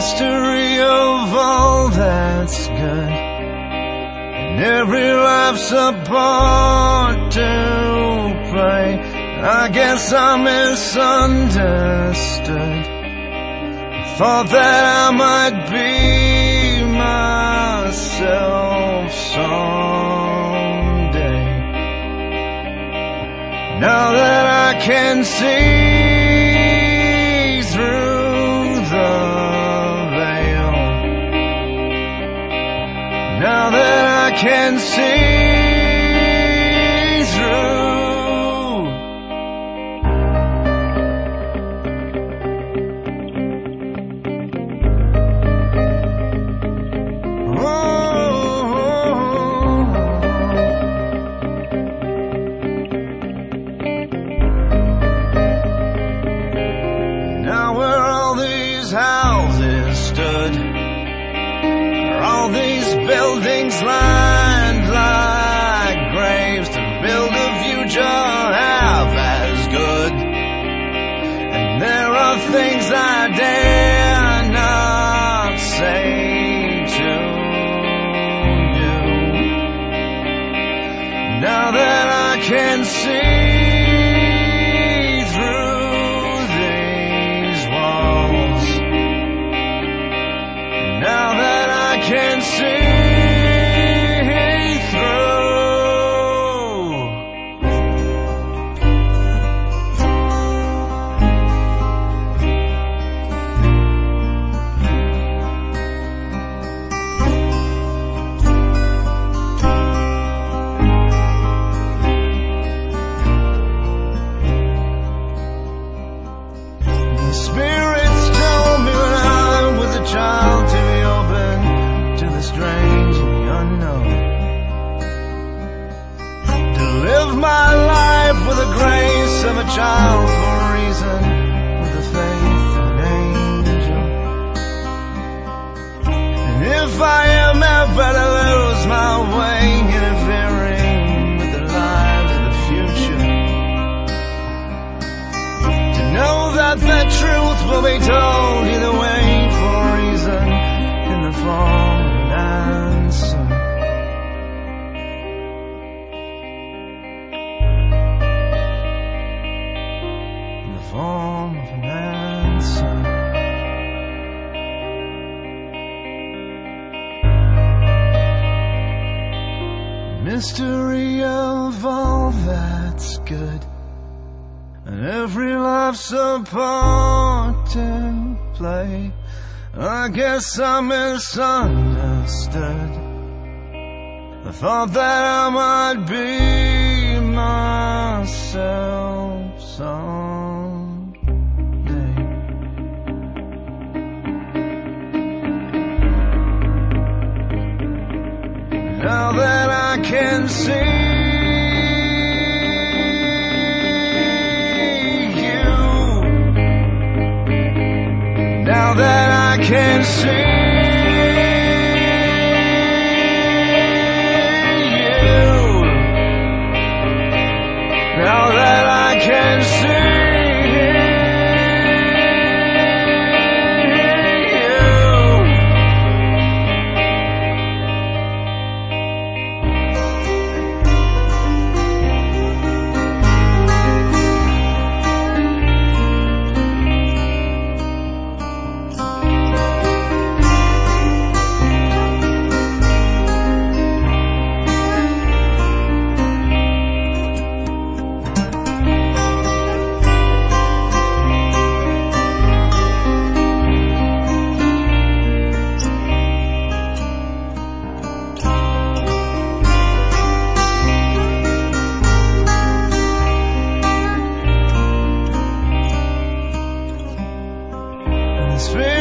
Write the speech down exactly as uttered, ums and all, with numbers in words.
mystery of all that's good, and every life's a part to play. I guess I misunderstood. I thought that I might be myself someday. Now that I can see through the veil, now that I can see through. Buildings lined like graves to build a future half as good. And there are things I dare not say to you. Now that I can see through these walls, now that I can see of a child for a reason, with the faith of an angel. And if I am ever to lose my way, interfering with the lives of the future, to know that the truth will be told either way for a reason, in the form of an answer. Form of an answer. Mystery of all that's good, and every life's a part to play. I guess I misunderstood. I thought that I might be myself some. Now that I can see you, now that I can see you, now that I can see. It's